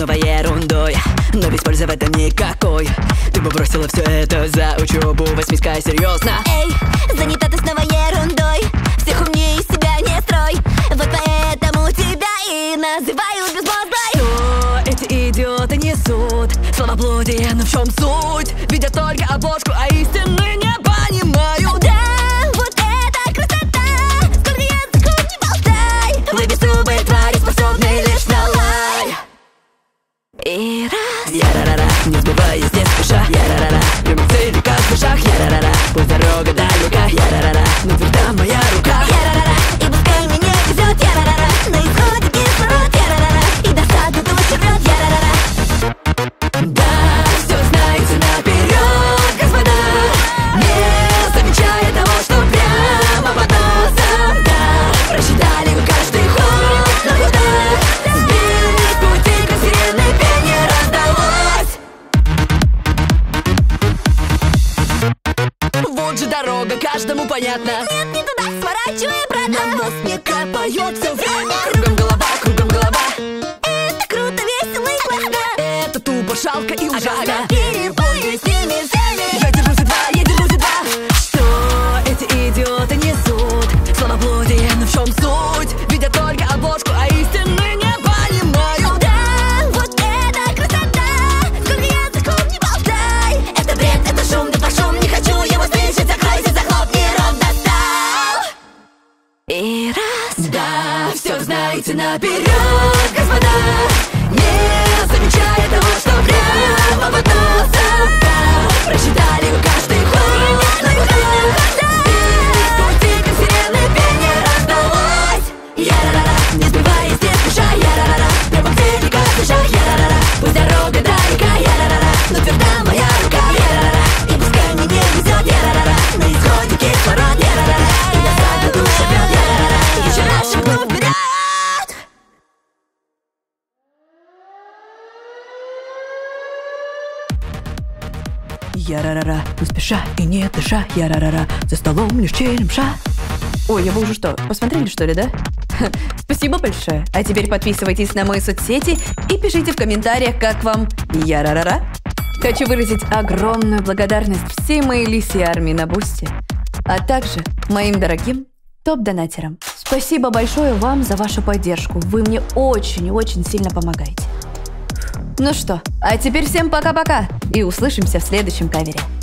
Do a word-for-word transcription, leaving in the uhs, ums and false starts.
снова ерундой, но ведь пользы в этом никакой. Ты бы бросила все это за учебу, восьмиска, серьезно. Эй, занята ты снова ерундой, всех умнее из себя не строй. Вот поэтому тебя и называют безмозглой. Что эти идиоты несут? Словоблудие, но в чем суть? Видят только обложку, а истины не понимают. Да, вот это красота, сколько языков не болтай. Вы беззубые твари, способны лишь на лай. И раз, Я-ра-ра-ра, не сбиваясь, не спеша. Я-ра-ра-ра, прямо к цели, как в шаг. Я-ра-ра-ра, пусть дорога далека. Я-ра-ра-ра, но тверда моя рука. я-ра-ра-ра, и пускай мне не везет. Я-ра-ра-ра, на исходе кислород. Я-ра-ра-ра, и досаду душу рвет. Я-ра-ра-ра. Да, все знаете наперед, господа, не замечая того, что прямо под носом. Да, просчитали вы каждый ход, но куда сбились с пути, как сирены пение раздалось. Вот же дорога, каждому понятно. Нет, не туда, сворачивай обратно. На нос мне капает все время. Кругом голова, кругом голова. Это круто, весело и классно. Это тупо, жалко и ужасно. Перебой с ними всеми. Я держусь за два, я держусь за два. Что эти идиоты несут? Словоблудие, но в чем суть? Видят только обложку, а истины не понимают. Да, вот это красота, сколько языков не болтай. Это бред, это шум, да пошум, не хочу его слышать. Закройся, захлопни рот, достал. И раз, Да, все знаете наперед, господа, не замечая того, что прямо под носом. Да, просчитали вы каждый ход, но куда сбились с пути, как сирены пение раздалось. Я-ра-ра-ра, не сбиваясь, не спеша. Я-ра-ра-ра, прямо к цели, как в шаг. Я-ра-ра-ра, пусть дорога далека. Я-ра-ра-ра, но тверда моя рука. Я-ра-ра-ра, и пускай мне не везет. Я-ра-ра-ра, на исходе кислород. Я-ра-ра-ра, и досаду душу рвет. Я-ра-ра-ра, еще раз шагну вперед. Я-ра-ра-ра, не спеша и не дыша. Я-ра-ра-ра, за столом лишь черемша. Ой, вы уже что, посмотрели что ли, да? Спасибо большое. А теперь подписывайтесь на мои соцсети и пишите в комментариях, как вам я-ра-ра-ра. Хочу выразить огромную благодарность всей моей лисьей армии на Бусти, а также моим дорогим топ-донатерам. Спасибо большое вам за вашу поддержку. Вы мне очень-очень сильно помогаете. Ну что, а теперь всем пока-пока и услышимся в следующем кавере.